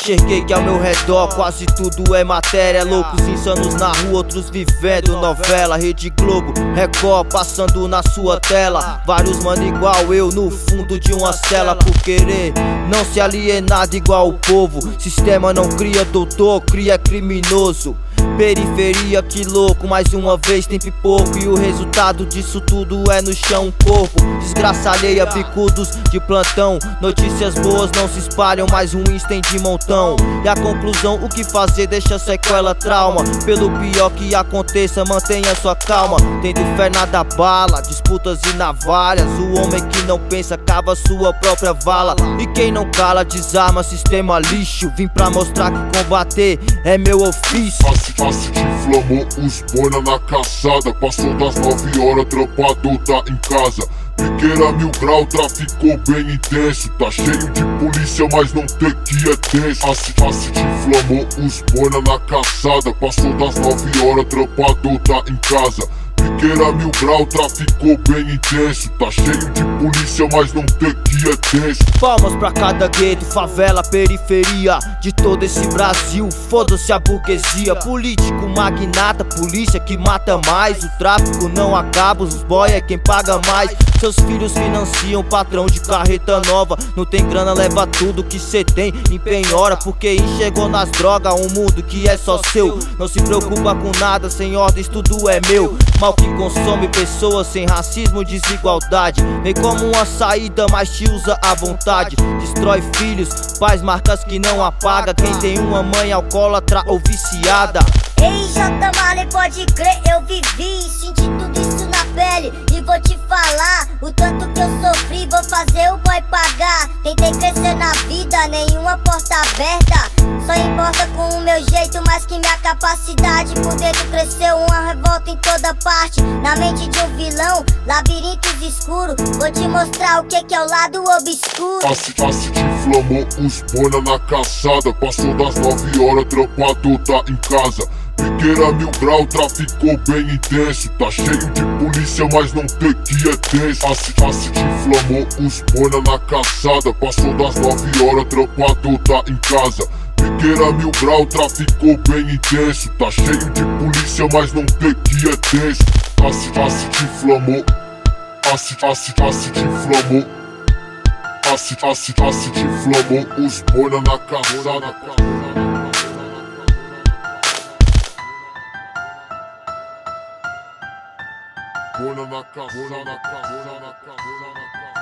Enxerguei que ao meu redor quase tudo é matéria. Loucos insanos na rua, outros vivendo novela. Rede Globo, Record, passando na sua tela. Vários mano igual eu no fundo de uma cela. Por querer não se alienado igual o povo. Sistema não cria doutor, cria criminoso. Periferia, que louco, mais uma vez tem pipoco. E o resultado disso tudo é no chão um corpo. Desgraça alheia, bicudos de plantão. Notícias boas não se espalham, mas ruins tem de montão. E a conclusão, o que fazer, deixa sequela, trauma. Pelo pior que aconteça, mantenha sua calma. Tendo fé nada bala, disputas e navalhas. O homem que não pensa cava sua própria vala. E quem não cala desarma, sistema lixo. Vim pra mostrar que combater é meu ofício. Face que inflamou os boina na caçada. Passou das 9 horas, trampado tá em casa. Piqueira 1000 grau, traficou bem intenso. Tá cheio de polícia, mas não tem que é tenso. Face que inflamou os boina na caçada. Passou das 9 horas, trampado tá em casa. Piqueira 1000 grau, traficou bem intenso. Tá cheio de polícia, mas não tem que é tenso. Palmas pra cada gueto, favela, periferia de todo esse Brasil. Foda-se a burguesia, político, magnata, polícia que mata mais. O tráfico não acaba, os boy é quem paga mais. Seus filhos financiam patrão de carreta nova. Não tem grana, leva tudo que cê tem, empenhora. Porque enxergou nas drogas um mundo que é só seu. Não se preocupa com nada, sem ordens tudo é meu. Mal que consome pessoas sem racismo, desigualdade. Vem como uma saída, mas te usa à vontade. Destrói filhos, faz marcas que não apaga. Quem tem uma mãe alcoólatra ou viciada. Ei, J. Marley, pode crer, eu vivi, senti tudo isso na pele. E vou te falar, o tanto que eu sofri, vou fazer o boy pagar. Tentei crescer na vida, nenhuma porta aberta. Só importa com o meu jeito, mais que minha capacidade. Por dentro cresceu uma revolta em toda parte. Na mente de um vilão, labirintos escuros. Vou te mostrar o que é o lado obscuro. Face que inflamou os boina na caçada. Passou das 9 horas, trampado tá em casa. Piqueira 1000 grau, traficou bem intenso. Tá cheio de polícia, mas não tem que é tenso. Face que inflamou os boina na caçada. Passou das 9 horas, trampado tá em casa. Piqueira 1000 grau, traficou bem intenso. Tá cheio de polícia, mas não tem que é tenso. Face que inflamou. Face que inflamou. Face que inflamou os boina na caçada. Boina na caçada.